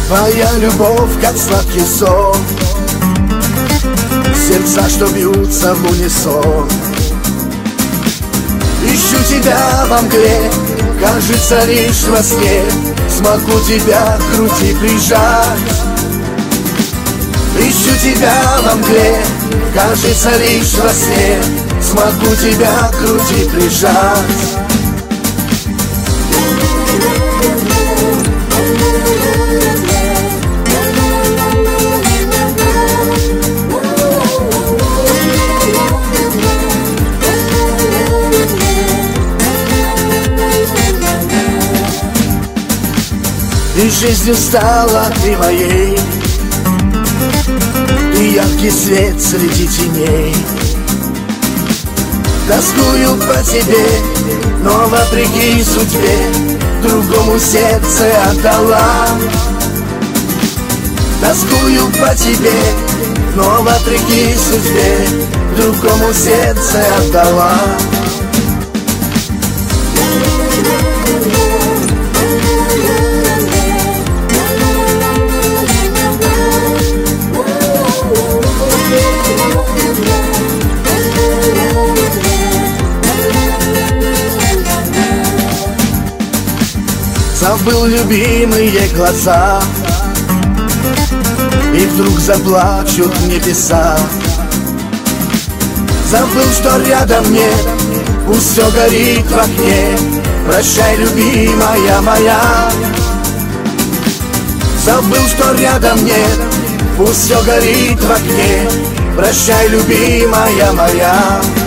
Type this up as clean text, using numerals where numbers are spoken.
Твоя любовь, как сладкий сон, сердца, что бьются в унисон. Ищу тебя во мгле, кажется, лишь во сне смогу тебя к груди прижать. Ищу тебя во мгле, кажется, лишь во сне смогу тебя к груди прижать. И жизнью стала ты моей, ты яркий свет среди теней. Тоскую по тебе, но вопреки судьбе другому сердце отдала. Тоскую по тебе, но вопреки судьбе другому сердце отдала. Забыл любимые глаза, и вдруг заплачут небеса. Забыл, что рядом нет, пусть все горит в окне. Прощай, любимая моя. Забыл, что рядом нет, пусть все горит в окне. Прощай, любимая моя.